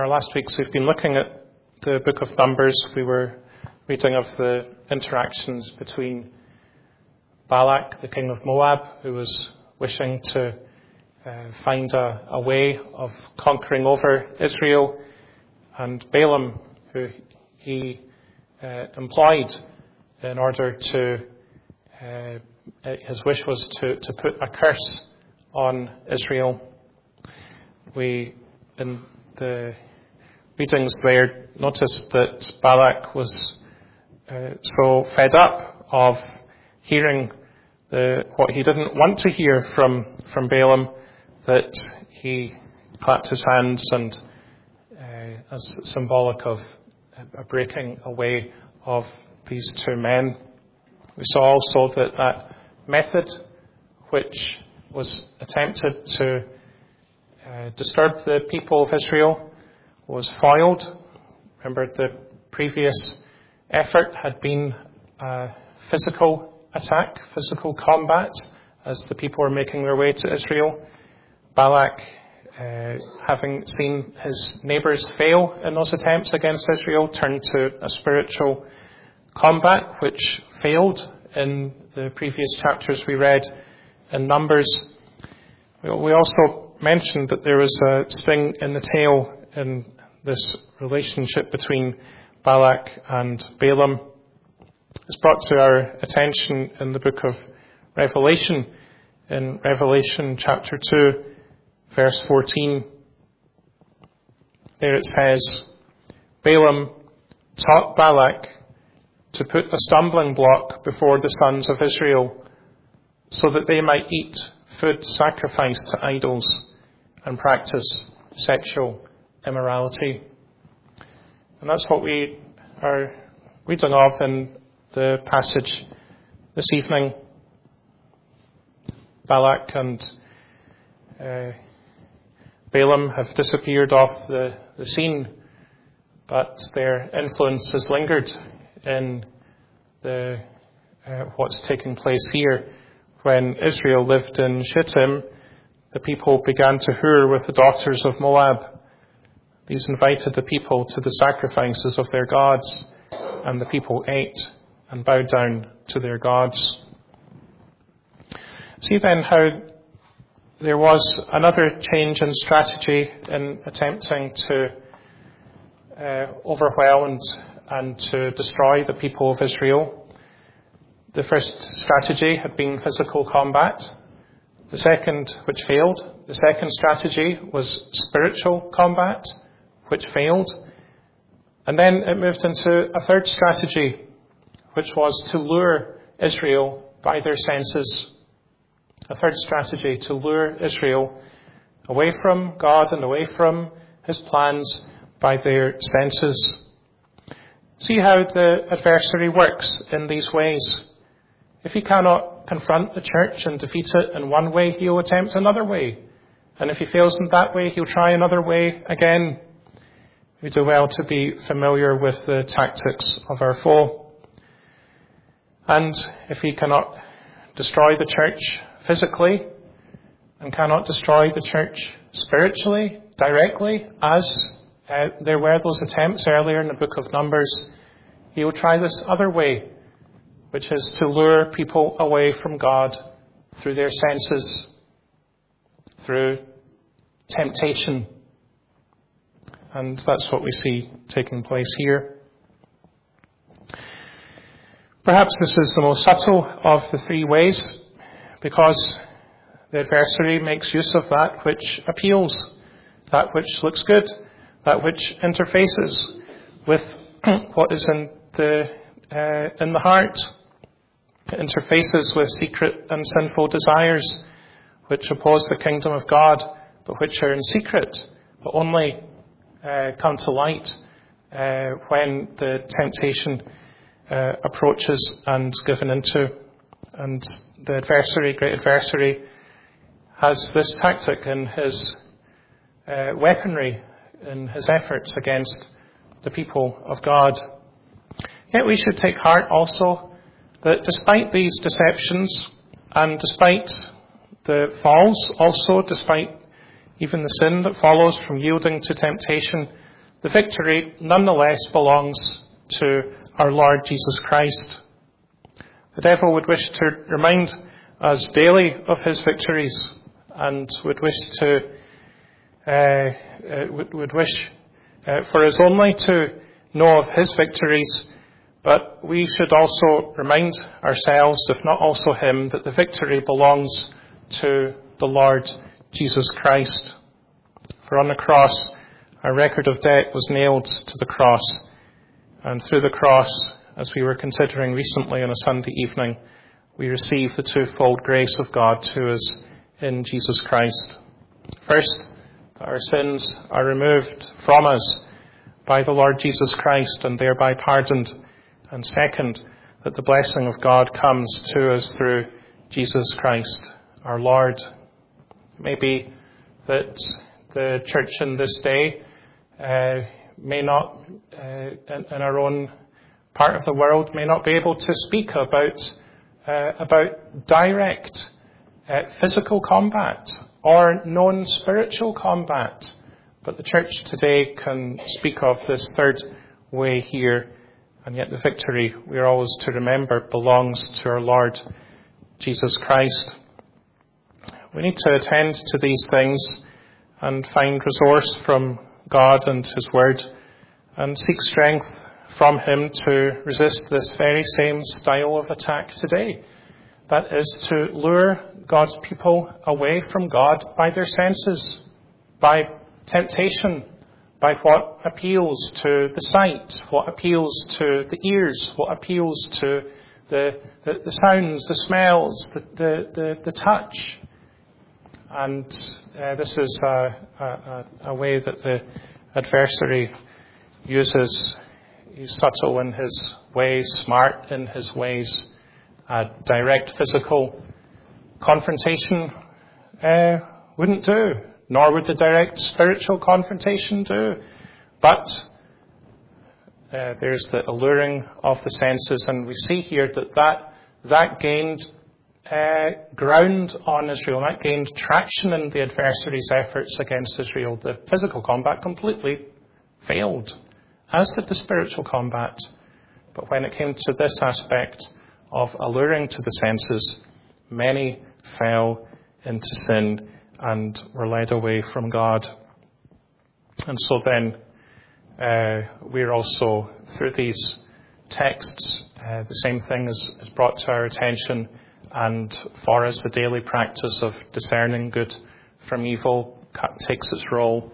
Our last weeks we've been looking at the book of Numbers. We were reading of the interactions between Balak, the king of Moab, who was wishing to find a way of conquering over Israel, and Balaam, who he employed in order to, his wish was to put a curse on Israel. We, in the readings there, noticed that Balak was so fed up of hearing what he didn't want to hear from Balaam that he clapped his hands, and as symbolic of a breaking away of these two men. We saw also that method which was attempted to disturb the people of Israel was foiled. Remember, the previous effort had been a physical attack, physical combat, as the people were making their way to Israel. Balak, having seen his neighbours fail in those attempts against Israel, turned to a spiritual combat, which failed in the previous chapters we read in Numbers. We also mentioned that there was a sting in the tail in this relationship between Balak and Balaam. It's brought to our attention in the book of Revelation, in Revelation chapter 2, verse 14. There it says, Balaam taught Balak to put a stumbling block before the sons of Israel, so that they might eat food sacrificed to idols and practice sexual immorality. And that's what we are reading of in the passage this evening. Balak and Balaam have disappeared off the scene, but their influence has lingered in what's taking place here. When Israel lived in Shittim, the people began to whore with the daughters of Moab. These invited the people to the sacrifices of their gods, and the people ate and bowed down to their gods. See then how there was another change in strategy in attempting to overwhelm and to destroy the people of Israel. The first strategy had been physical combat. The second, which failed, the second strategy was spiritual combat, which failed. And then it moved into a third strategy, which was to lure Israel by their senses. A third strategy to lure Israel away from God and away from his plans by their senses. See how the adversary works in these ways. If he cannot confront the church and defeat it in one way, he'll attempt another way. And if he fails in that way, he'll try another way again. We do well to be familiar with the tactics of our foe. And if he cannot destroy the church physically and cannot destroy the church spiritually, directly, as there were those attempts earlier in the book of Numbers, he will try this other way, which is to lure people away from God through their senses, through temptation. And that's what we see taking place here. Perhaps this is the most subtle of the three ways, because the adversary makes use of that which appeals, that which looks good, that which interfaces with what is in the heart. It interfaces with secret and sinful desires, which oppose the kingdom of God, but which are in secret, but only come to light when the temptation approaches and is given into. And the adversary, great adversary, has this tactic in his weaponry, in his efforts against the people of God. Yet we should take heart also that despite these deceptions, and despite the falls also, despite even the sin that follows from yielding to temptation, the victory nonetheless belongs to our Lord Jesus Christ. The devil would wish to remind us daily of his victories, and would wish for us only to know of his victories. But we should also remind ourselves, if not also him, that the victory belongs to the Lord Jesus Christ. For on the cross, our record of debt was nailed to the cross. And through the cross, as we were considering recently on a Sunday evening, we receive the twofold grace of God to us in Jesus Christ. First, that our sins are removed from us by the Lord Jesus Christ and thereby pardoned. And second, that the blessing of God comes to us through Jesus Christ, our Lord. It may be that the church in this day may not, in our own part of the world, may not be able to speak about direct physical combat or known spiritual combat. But the church today can speak of this third way here. And yet the victory, we are always to remember, belongs to our Lord Jesus Christ. We need to attend to these things and find resource from God and his word, and seek strength from him to resist this very same style of attack today. That is to lure God's people away from God by their senses, by temptation, by what appeals to the sight, what appeals to the ears, what appeals to the sounds, the smells, the touch. And this is a way that the adversary uses. He's subtle in his ways, smart in his ways. Direct physical confrontation wouldn't do, nor would the direct spiritual confrontation do. But there's the alluring of the senses, and we see here that gained ground on Israel, that gained traction in the adversary's efforts against Israel. The physical combat completely failed, as did the spiritual combat. But when it came to this aspect of alluring to the senses, many fell into sin and were led away from God. And so then we're also, through these texts, the same thing is brought to our attention, and for us the daily practice of discerning good from evil takes its role,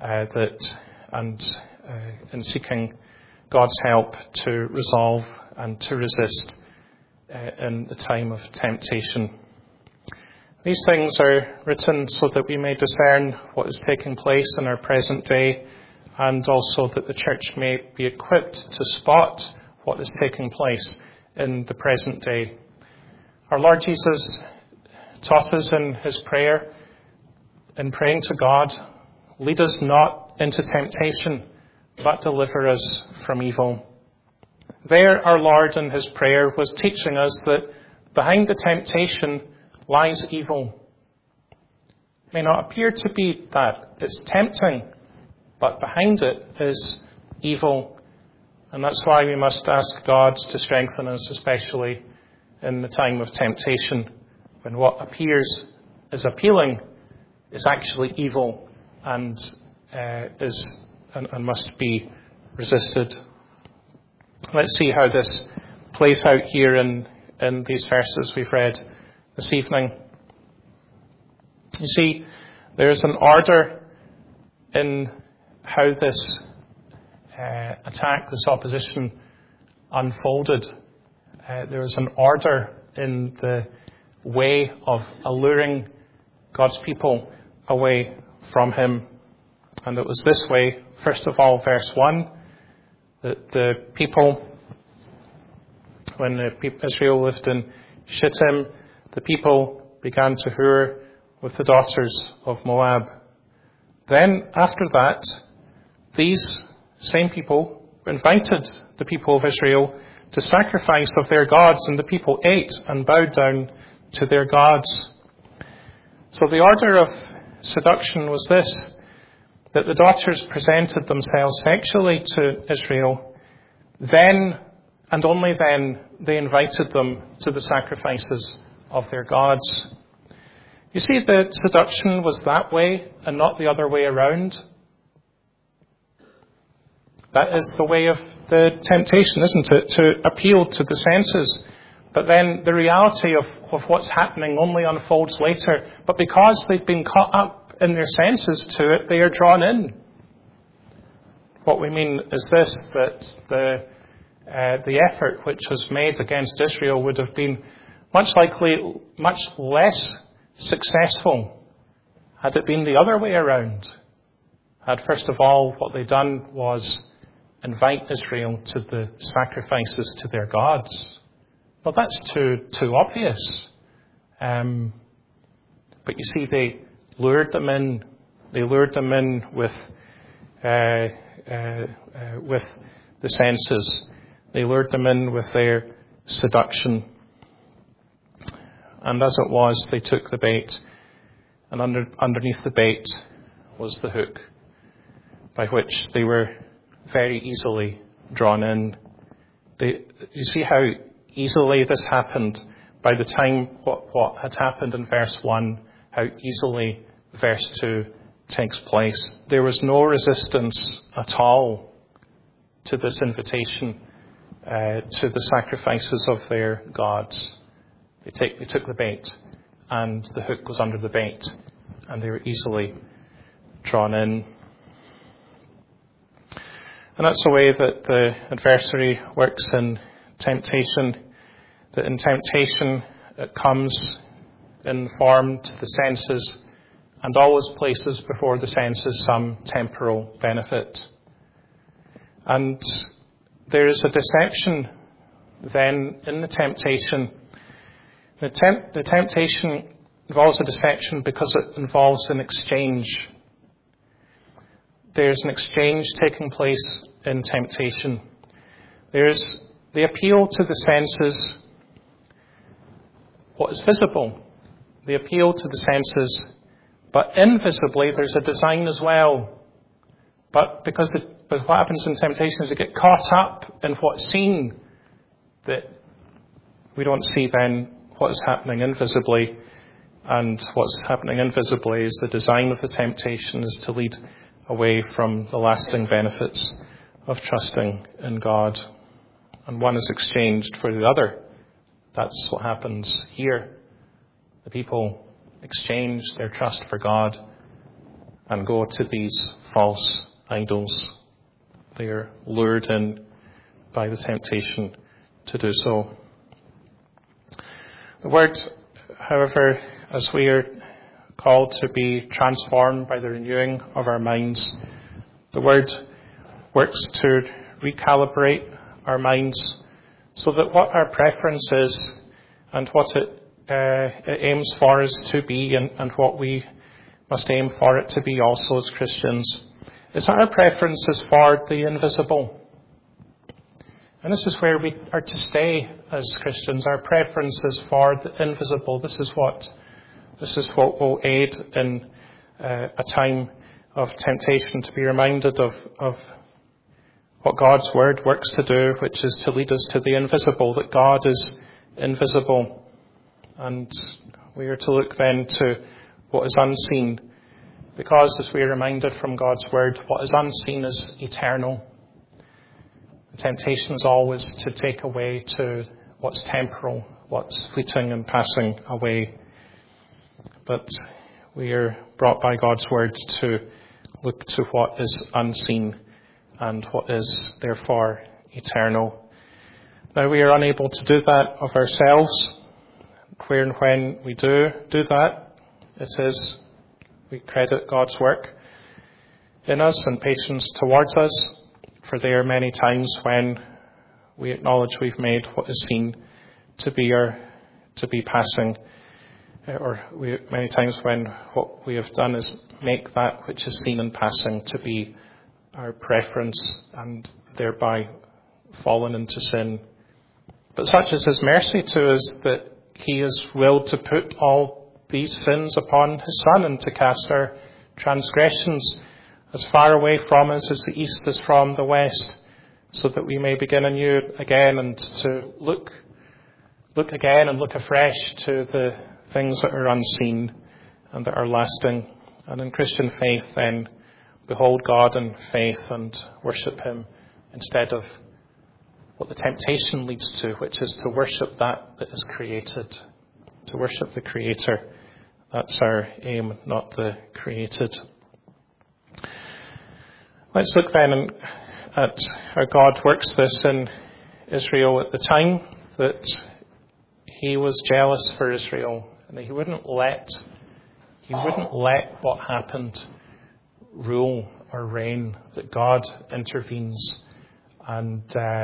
in seeking God's help to resolve and to resist in the time of temptation. These things are written so that we may discern what is taking place in our present day, and also that the church may be equipped to spot what is taking place in the present day. Our Lord Jesus taught us in his prayer, in praying to God, lead us not into temptation, but deliver us from evil. There our Lord in his prayer was teaching us that behind the temptation lies evil. It may not appear to be that. It's tempting, but behind it is evil. And that's why we must ask God to strengthen us, especially in the time of temptation, when what appears as appealing is actually evil and must be resisted. Let's see how this plays out here in these verses we've read this evening. You see, there's an order in how this attack, this opposition unfolded. There was an order in the way of alluring God's people away from him. And it was this way, first of all, verse 1, that the people, when Israel lived in Shittim, the people began to whore with the daughters of Moab. Then, after that, these same people invited the people of Israel to sacrifice of their gods, and the people ate and bowed down to their gods. So the order of seduction was this. that the daughters presented themselves sexually to Israel, then and only then they invited them to the sacrifices of their gods. You see, the seduction was that way and not the other way around. That is the way of the temptation, isn't it? To appeal to the senses. But then the reality of what's happening only unfolds later. But because they've been caught up in their senses to it, they are drawn in. What we mean is this, that the effort which was made against Israel would have been much less successful had it been the other way around. Had first of all what they'd done was invite Israel to the sacrifices to their gods. Well, that's too obvious. But you see, they lured them in. They lured them in with the senses. They lured them in with their seduction. And as it was, they took the bait. And underneath the bait was the hook, by which they were very easily drawn in. You see how easily this happened by the time what had happened in verse 1, how easily verse 2 takes place. There was no resistance at all to this invitation to the sacrifices of their gods. They took the bait, and the hook was under the bait, and they were easily drawn in. And that's the way that the adversary works in temptation. That in temptation it comes in form to the senses and always places before the senses some temporal benefit. And there is a deception then in the temptation. The temptation involves a deception because it involves an exchange. There's an exchange taking place in temptation. There's the appeal to the senses, what is visible. The appeal to the senses, but invisibly there's a design as well. But what happens in temptation is we get caught up in what's seen, that we don't see then what is happening invisibly. And what's happening invisibly is the design of the temptation is to lead away from the lasting benefits of trusting in God. And one is exchanged for the other. That's what happens here. The people exchange their trust for God and go to these false idols. They are lured in by the temptation to do so. The word, however, as we are called to be transformed by the renewing of our minds, the word works to recalibrate our minds so that what our preference is and what it aims for us to be and what we must aim for it to be also as Christians is that our preference is for the invisible. And this is where we are to stay as Christians. Our preference is for the invisible. This is what will aid in a time of temptation, to be reminded of what God's word works to do, which is to lead us to the invisible, that God is invisible. And we are to look then to what is unseen, because as we are reminded from God's word, what is unseen is eternal. The temptation is always to take away to what's temporal, what's fleeting and passing away. But we are brought by God's word to look to what is unseen and what is therefore eternal. Now, we are unable to do that of ourselves. Where and when we do that, we credit God's work in us and patience towards us, for there are many times when we acknowledge we've made what is seen to be passing, or many times when what we have done is make that which is seen in passing to be our preference and thereby fallen into sin. But such is his mercy to us that he is willed to put all these sins upon his Son and to cast our transgressions as far away from us as the east is from the west, so that we may begin anew again and to look again and look afresh to the things that are unseen and that are lasting. And in Christian faith then, behold God in faith and worship him instead of what the temptation leads to, which is to worship that is created, to worship the Creator. That's our aim, not the created. Let's look then at how God works this in Israel at the time that he was jealous for Israel, and he wouldn't let what happened rule or reign, that God intervenes and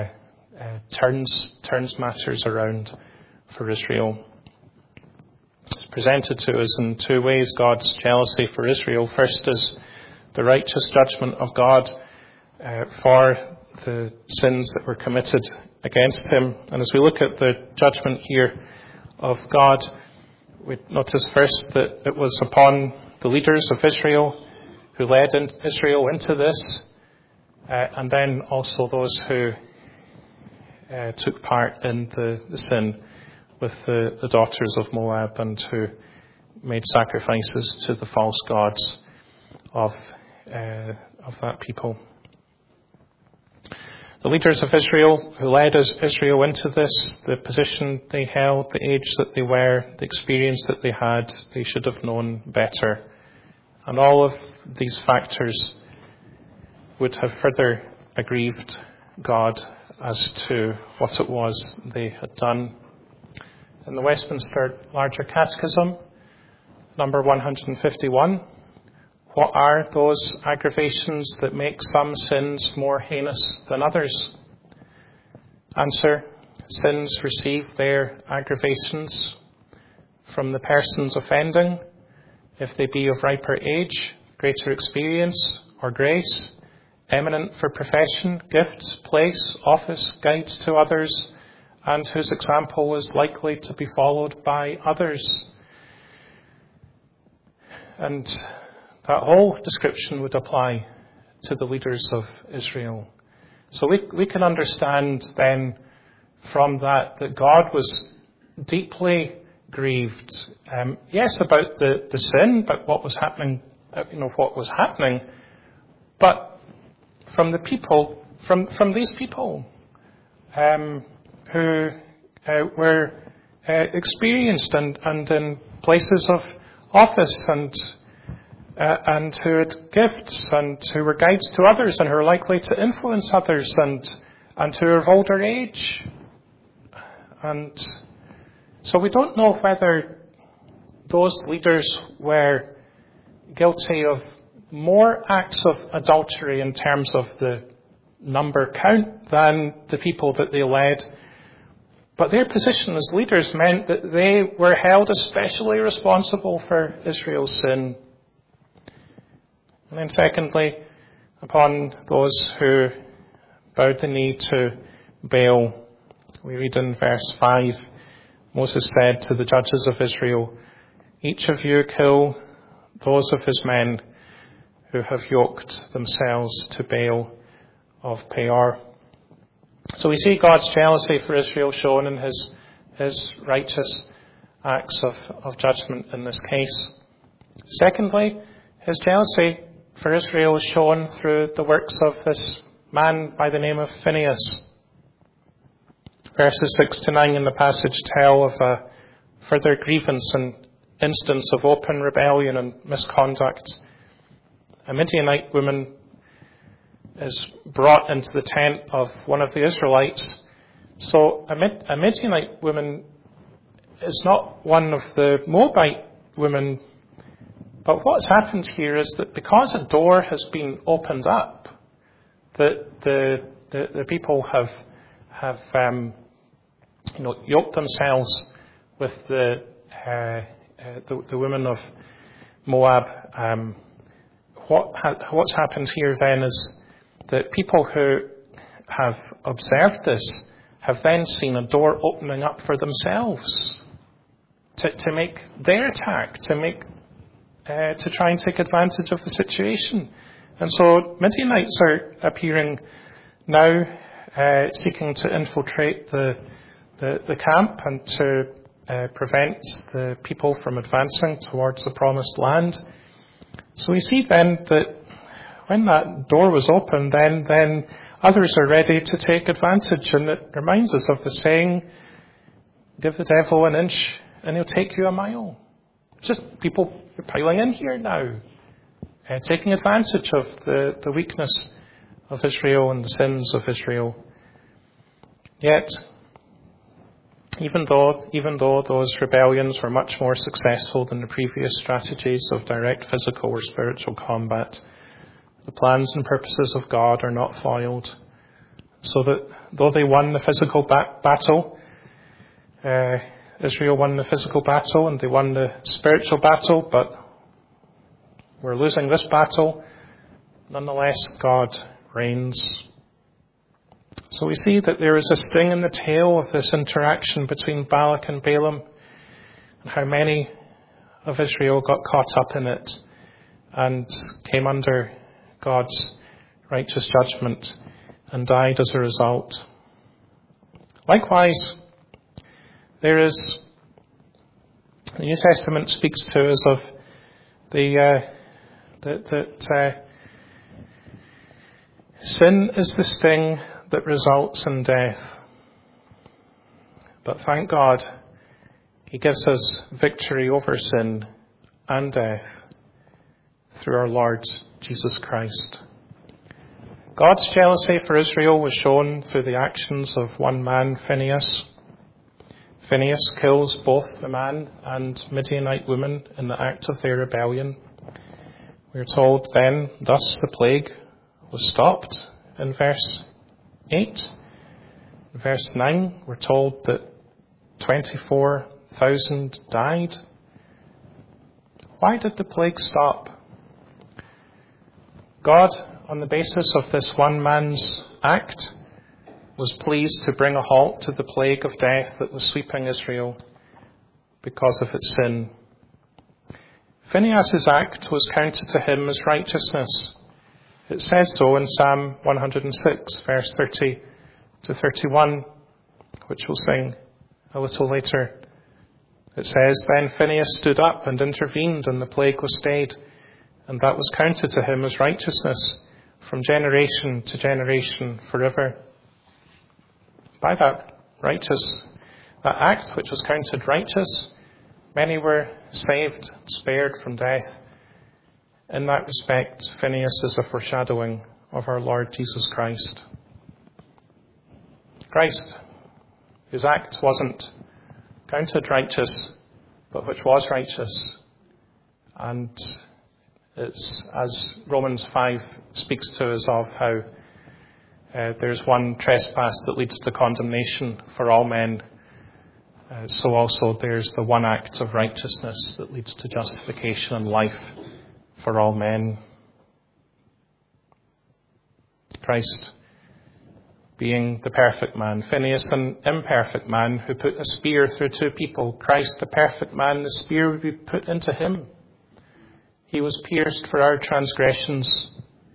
turns matters around for Israel. It's presented to us in two ways, God's jealousy for Israel. First is the righteous judgment of God for the sins that were committed against him. And as we look at the judgment here of God, we notice first that it was upon the leaders of Israel who led Israel into this, and then also those who took part in the sin with the daughters of Moab and who made sacrifices to the false gods of that people. The leaders of Israel who led Israel into this, the position they held, the age that they were, the experience that they had, they should have known better. And all of these factors would have further aggrieved God as to what it was they had done. In the Westminster Larger Catechism, number 151, what are those aggravations that make some sins more heinous than others? Answer: sins receive their aggravations from the persons offending, if they be of riper age, greater experience or grace, eminent for profession, gifts, place, office, guides to others, and whose example is likely to be followed by others. And that whole description would apply to the leaders of Israel. So we can understand then from that God was deeply grieved, yes, about the sin, but what was happening, but from the people, from these people who were experienced and in places of office and who had gifts and who were guides to others and who were likely to influence others and who were of older age. And so we don't know whether those leaders were guilty of more acts of adultery in terms of the number count than the people that they led. But their position as leaders meant that they were held especially responsible for Israel's sin. And then secondly, upon those who bowed the knee to Baal. We read in verse 5, Moses said to the judges of Israel, each of you kill those of his men who have yoked themselves to Baal of Peor. So we see God's jealousy for Israel shown in his righteous acts of judgment in this case. Secondly, his jealousy for Israel is shown through the works of this man by the name of Phinehas. Verses 6 to 9 in the passage tell of a further grievance and instance of open rebellion and misconduct. A Midianite woman is brought into the tent of one of the Israelites. So a Midianite woman is not one of the Moabite women. But what's happened here is that because a door has been opened up, that the people have yoked themselves with the women of Moab. What's happened here then is that people who have observed this have then seen a door opening up for themselves to make their attack, to try and take advantage of the situation. And so Midianites are appearing now, seeking to infiltrate the camp and to prevent the people from advancing towards the promised land. So we see then that when that door was opened, then others are ready to take advantage. And it reminds us of the saying, give the devil an inch and he'll take you a mile. Just people are piling in here now, taking advantage of the weakness of Israel and the sins of Israel. Yet, even though those rebellions were much more successful than the previous strategies of direct physical or spiritual combat, the plans and purposes of God are not foiled. So that though they won the physical battle, Israel won the physical battle and they won the spiritual battle, but we're losing this battle, nonetheless God reigns. So we see that there is a sting in the tail of this interaction between Balak and Balaam, and how many of Israel got caught up in it and came under God's righteous judgment and died as a result. Likewise, the New Testament speaks to us of that sin is the sting that results in death. But thank God, He gives us victory over sin and death through our Lord Jesus Christ. God's jealousy for Israel was shown through the actions of one man, Phinehas. Phinehas kills both the man and Midianite woman in the act of their rebellion. We are told then, thus the plague was stopped in verse 8. In verse 9, we're told that 24,000 died. Why did the plague stop? God, on the basis of this one man's act, was pleased to bring a halt to the plague of death that was sweeping Israel because of its sin. Phinehas' act was counted to him as righteousness. It says so in Psalm 106, verse 30 to 31, which we'll sing a little later. It says, then Phinehas stood up and intervened, and the plague was stayed, and that was counted to him as righteousness from generation to generation forever. By that act which was counted righteous, many were saved, spared from death. In that respect, Phinehas is a foreshadowing of our Lord Jesus Christ. Christ, whose act wasn't counted righteous, but which was righteous. And it's, as Romans 5 speaks to us of, how there's one trespass that leads to condemnation for all men. So also there's the one act of righteousness that leads to justification and life for all men. Christ being the perfect man, Phinehas an imperfect man who put a spear through two people. Christ the perfect man, the spear would be put into him. He was pierced for our transgressions.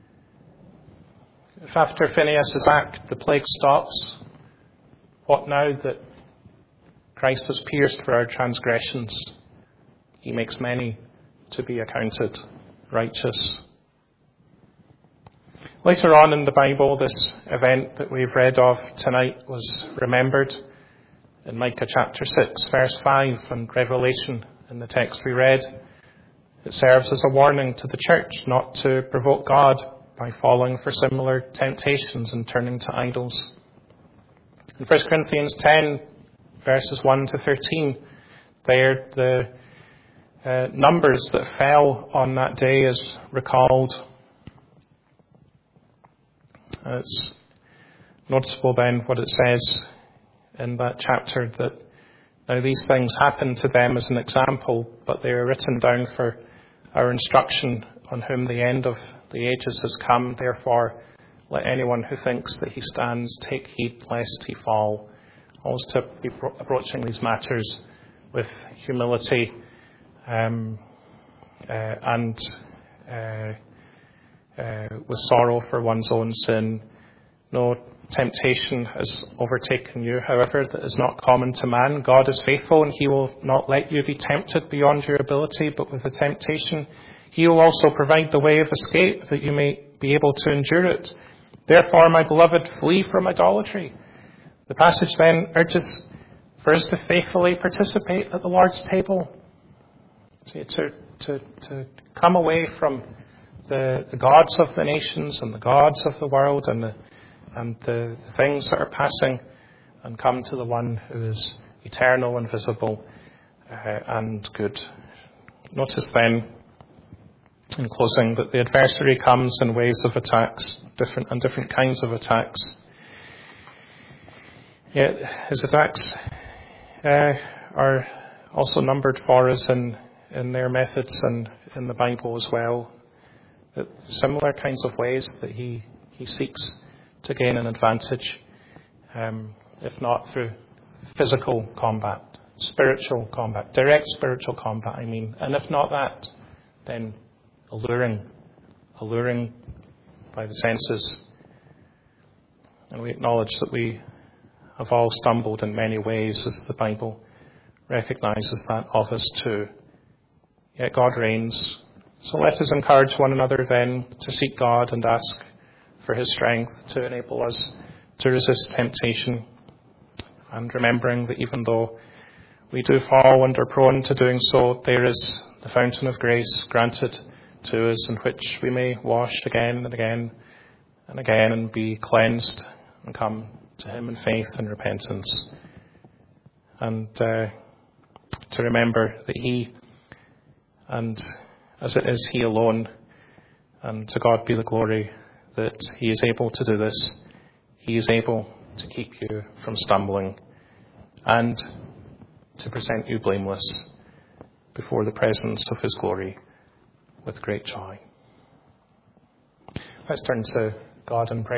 If after Phinehas' act the plague stops, what now that Christ was pierced for our transgressions? He makes many to be accounted righteous. Later on in the Bible, this event that we've read of tonight was remembered in Micah chapter 6, verse 5, and Revelation in the text we read. It serves as a warning to the church not to provoke God by falling for similar temptations and turning to idols. In 1 Corinthians 10, verses 1 to 13, there the numbers that fell on that day is recalled. It's noticeable then what it says in that chapter, that now these things happened to them as an example, but they are written down for our instruction, on whom the end of the ages has come. Therefore, let anyone who thinks that he stands take heed lest he fall. Always to be approaching these matters with humility and with sorrow for one's own sin. No temptation has overtaken you, however, that is not common to man. God is faithful, and he will not let you be tempted beyond your ability, but with the temptation, he will also provide the way of escape, that you may be able to endure it. Therefore, my beloved, flee from idolatry. The passage then urges for us to faithfully participate at the Lord's table, to come away from the gods of the nations and the gods of the world and the things that are passing, and come to the one who is eternal and visible and good. Notice then, in closing, that the adversary comes in waves of attacks, different kinds of attacks. Yet his attacks are also numbered for us in their methods and in the Bible as well. That similar kinds of ways that he seeks to gain an advantage, if not through physical combat, spiritual combat, direct spiritual combat, I mean. And if not that, then alluring by the senses. And we acknowledge that we have all stumbled in many ways, as the Bible recognizes that of us too. Yet God reigns. So let us encourage one another then to seek God and ask for his strength to enable us to resist temptation. And remembering that even though we do fall and are prone to doing so, there is the fountain of grace granted to us, in which we may wash again and again and again and be cleansed and come to him in faith and repentance. And to remember that he, and as it is he alone, and to God be the glory, that he is able to do this. He is able to keep you from stumbling and to present you blameless before the presence of his glory with great joy. Let's turn to God and pray.